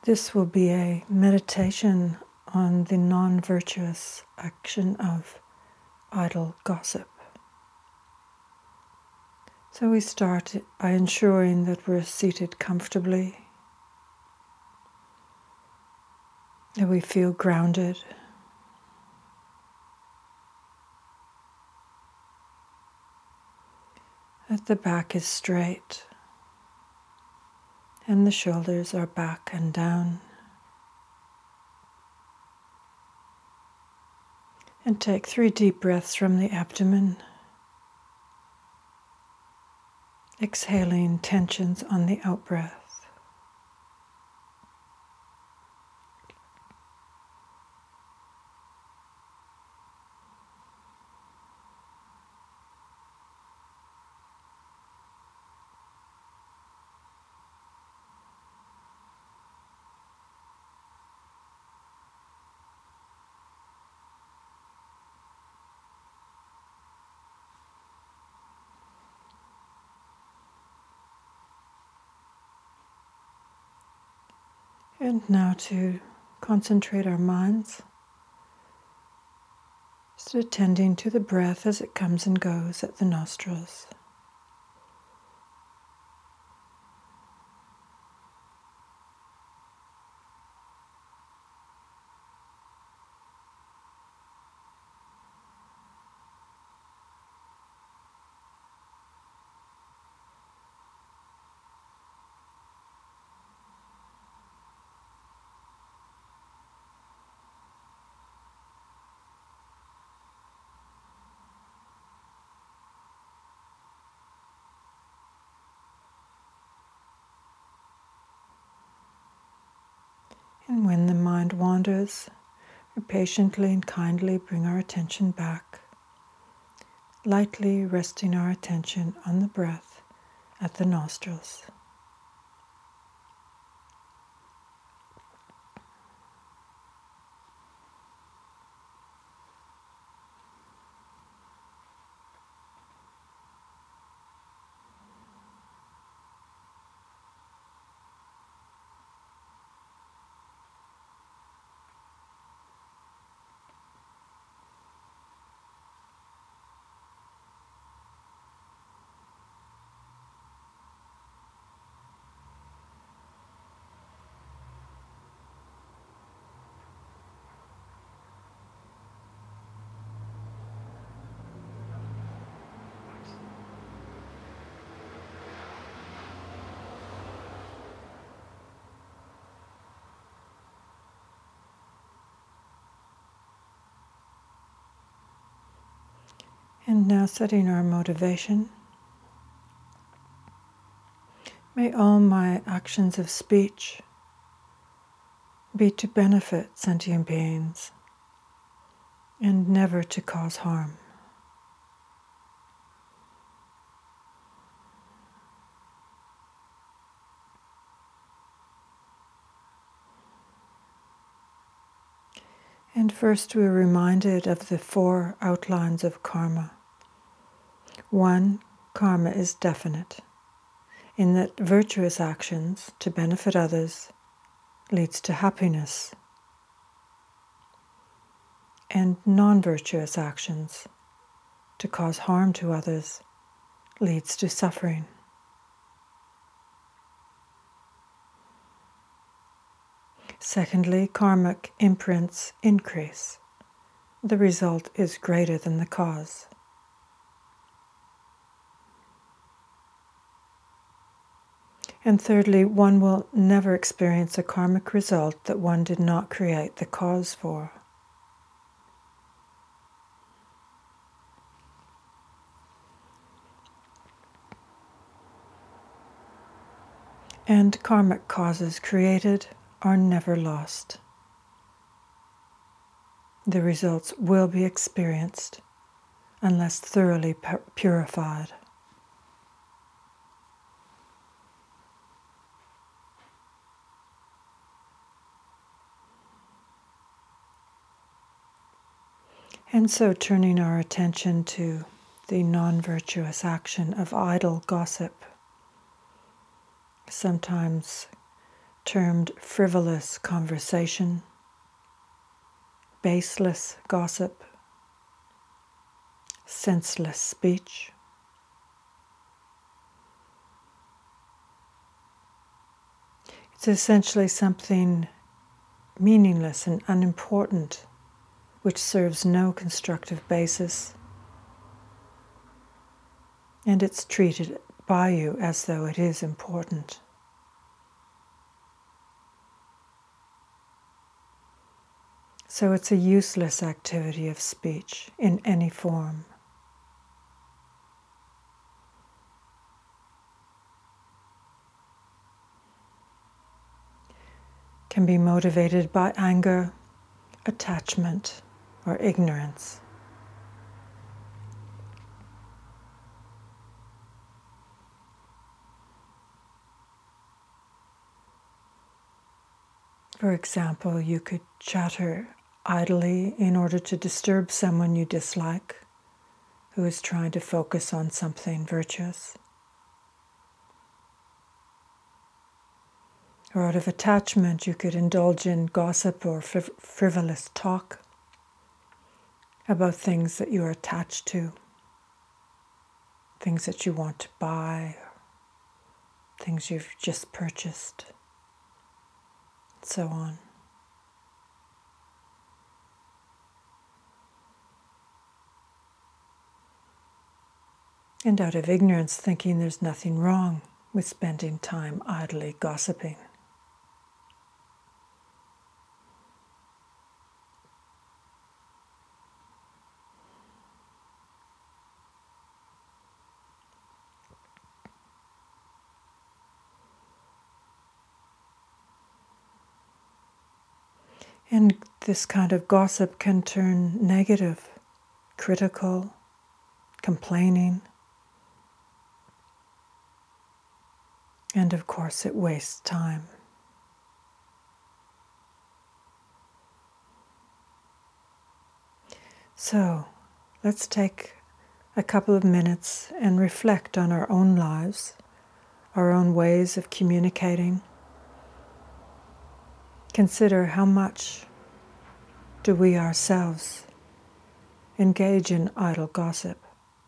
This will be a meditation on the non-virtuous action of idle gossip. So we start by ensuring that we're seated comfortably, that we feel grounded, that the back is straight and the shoulders are back and down. And take 3 deep breaths from the abdomen, exhaling tensions on the out-breath. And now to concentrate our minds, just attending to the breath as it comes and goes at the nostrils. And when the mind wanders, we patiently and kindly bring our attention back, lightly resting our attention on the breath at the nostrils. And now setting our motivation. May all my actions of speech be to benefit sentient beings and never to cause harm. And first we're reminded of the 4 outlines of karma. 1, karma is definite, in that virtuous actions to benefit others leads to happiness, and non-virtuous actions to cause harm to others leads to suffering. Secondly, karmic imprints increase. The result is greater than the cause. And thirdly, one will never experience a karmic result that one did not create the cause for. And karmic causes created are never lost. The results will be experienced unless thoroughly purified. And so turning our attention to the non-virtuous action of idle gossip, sometimes termed frivolous conversation, baseless gossip, senseless speech. It's essentially something meaningless and unimportant, which serves no constructive basis, and it's treated by you as though it is important. So it's a useless activity of speech in any form. Can be motivated by anger, attachment, or ignorance. For example, you could chatter idly in order to disturb someone you dislike who is trying to focus on something virtuous. Or out of attachment, you could indulge in gossip or frivolous talk about things that you are attached to, things that you want to buy, things you've just purchased, and so on. And out of ignorance, thinking there's nothing wrong with spending time idly gossiping. And this kind of gossip can turn negative, critical, complaining. And of course, it wastes time. So, let's take a couple of minutes and reflect on our own lives, our own ways of communicating. Consider how much do we ourselves engage in idle gossip.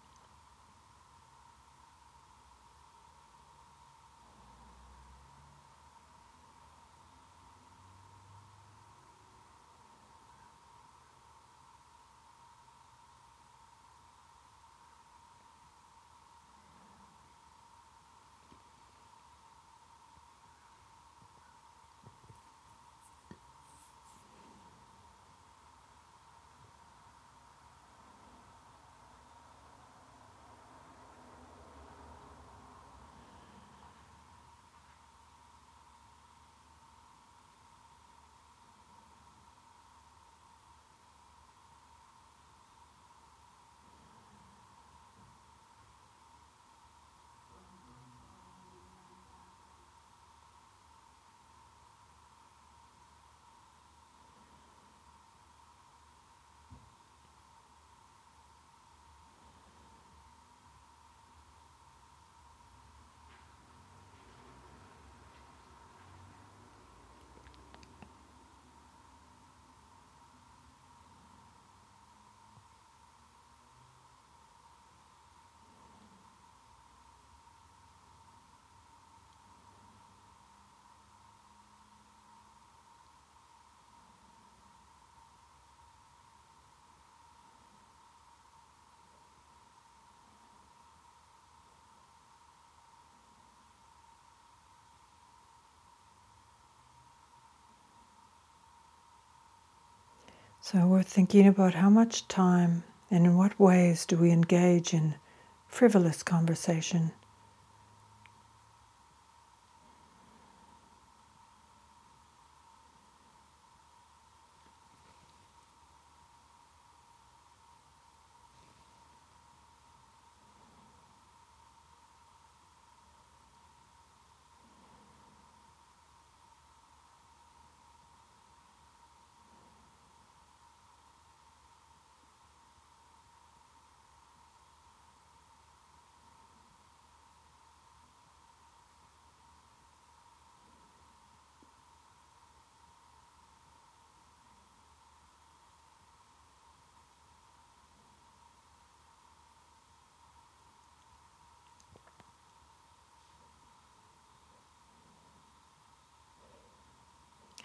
So we're thinking about how much time and in what ways do we engage in frivolous conversation.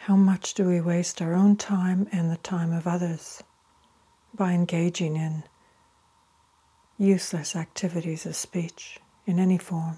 How much do we waste our own time and the time of others by engaging in useless activities of speech in any form?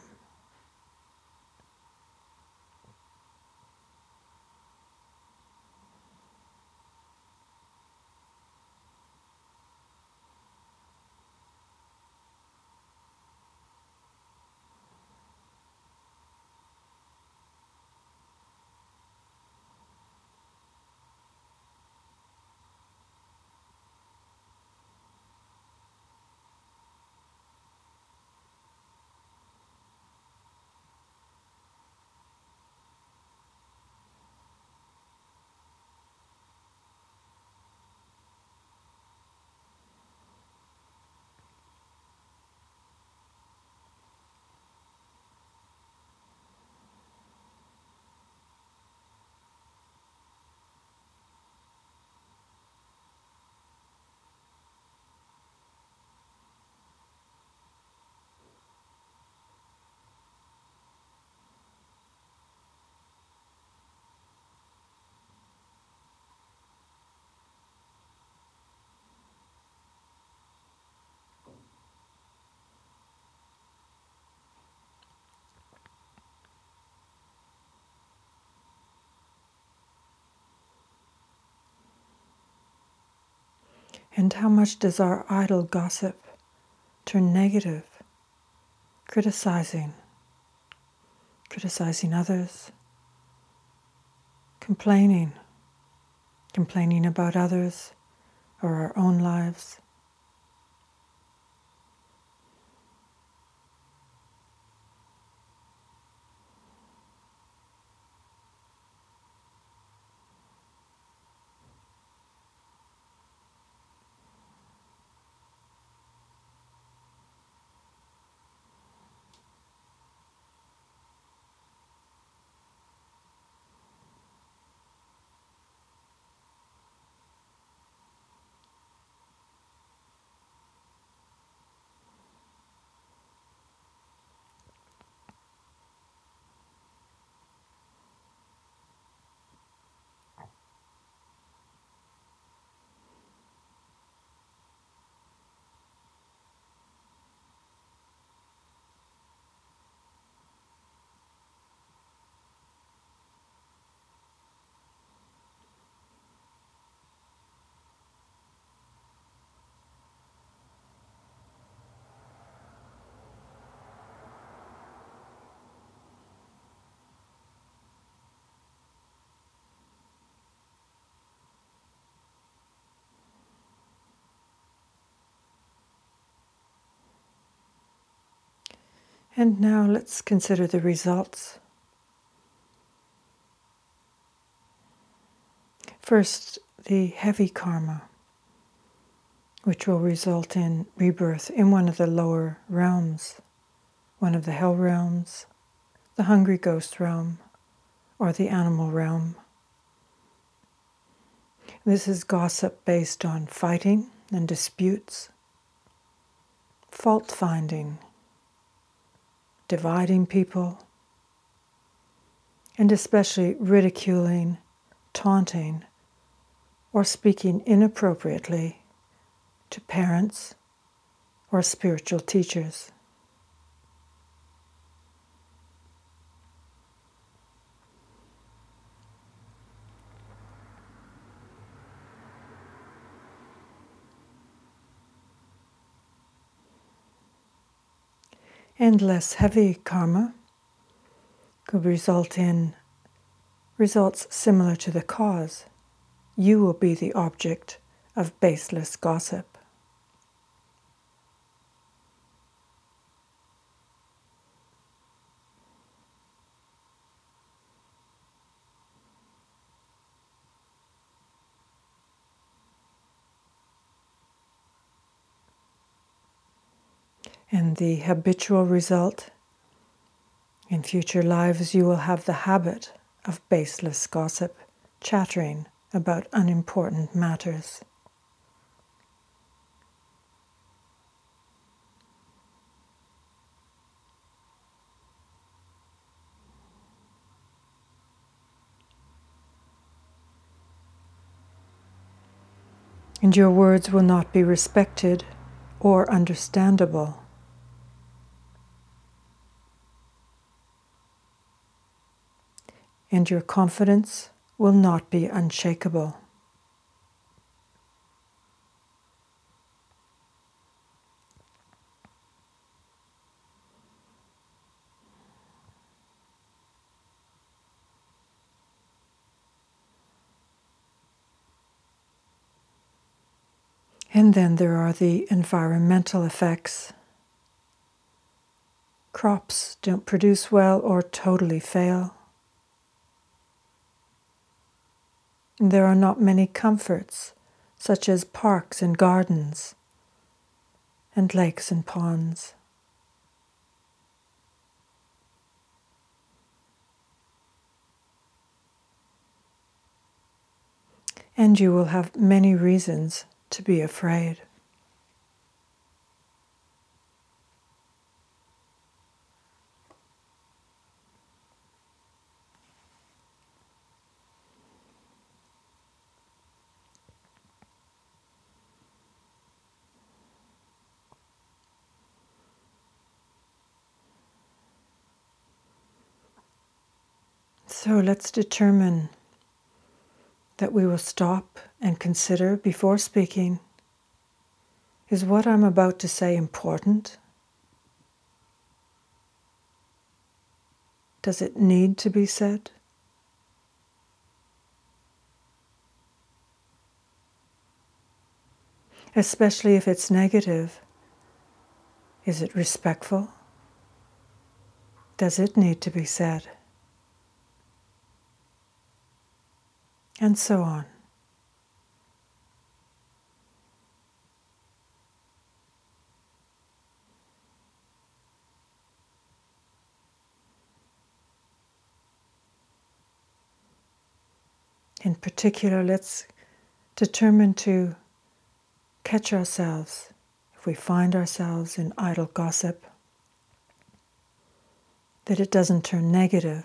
And how much does our idle gossip turn negative, criticizing others, complaining about others or our own lives? And now let's consider the results. First, the heavy karma, which will result in rebirth in one of the lower realms, one of the hell realms, the hungry ghost realm, or the animal realm. This is gossip based on fighting and disputes, fault finding, dividing people, and especially ridiculing, taunting, or speaking inappropriately to parents or spiritual teachers. And less heavy karma could result in results similar to the cause. You will be the object of baseless gossip. And the habitual result, in future lives you will have the habit of baseless gossip, chattering about unimportant matters. and your words will not be respected or understandable. And your confidence will not be unshakable. And then there are the environmental effects. Crops don't produce well or totally fail. And there are not many comforts, such as parks and gardens, and lakes and ponds. And you will have many reasons to be afraid. So let's determine that we will stop and consider before speaking. Is what I'm about to say important? Does it need to be said? Especially if it's negative. Is it respectful? Does it need to be said? And so on. In particular, let's determine to catch ourselves if we find ourselves in idle gossip, that it doesn't turn negative,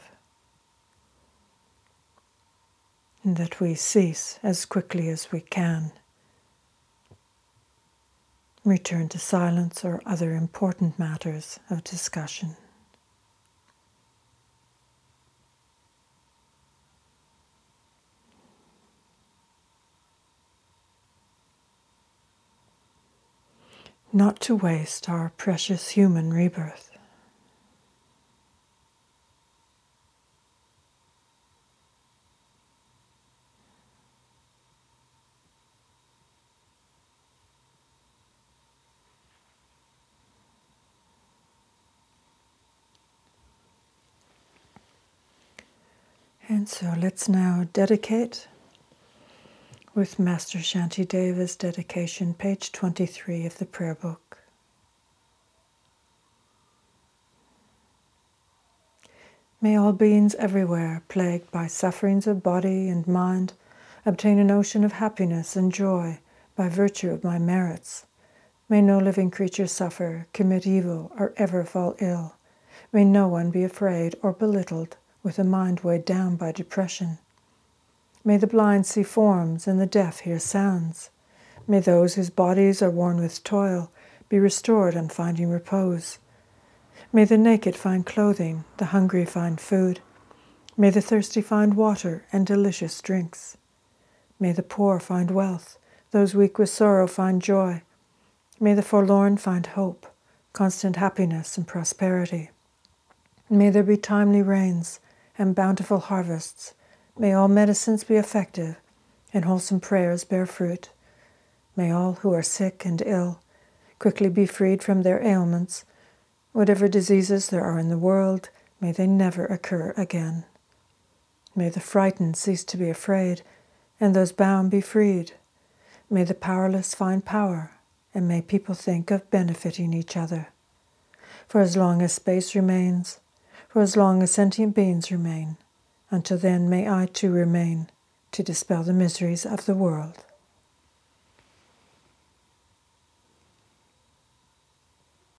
and that we cease as quickly as we can. Return to silence or other important matters of discussion. Not to waste our precious human rebirth. And so let's now dedicate with Master Shantideva's dedication, page 23 of the prayer book. May all beings everywhere, plagued by sufferings of body and mind, obtain an ocean of happiness and joy by virtue of my merits. May no living creature suffer, commit evil, or ever fall ill. May no one be afraid or belittled with a mind weighed down by depression. May the blind see forms and the deaf hear sounds. May those whose bodies are worn with toil be restored on finding repose. May the naked find clothing, the hungry find food. May the thirsty find water and delicious drinks. May the poor find wealth, those weak with sorrow find joy. May the forlorn find hope, constant happiness and prosperity. May there be timely rains and bountiful harvests. May all medicines be effective and wholesome prayers bear fruit. May all who are sick and ill quickly be freed from their ailments. Whatever diseases there are in the world, may they never occur again. May the frightened cease to be afraid, and those bound be freed. May the powerless find power, and may people think of benefiting each other. For as long as space remains, for as long as sentient beings remain, until then may I too remain to dispel the miseries of the world.